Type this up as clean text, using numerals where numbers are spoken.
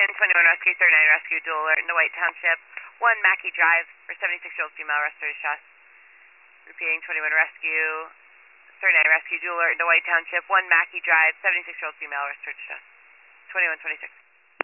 Beacon, 21 Rescue, 39 Rescue, dual alert in the White Township. 1 Mackey Drive for 76-year-old female restored distress. Repeating, 21 Rescue, 39 Rescue, dual alert in the White Township. 1 Mackey Drive, 76-year-old female restored distress. 2126.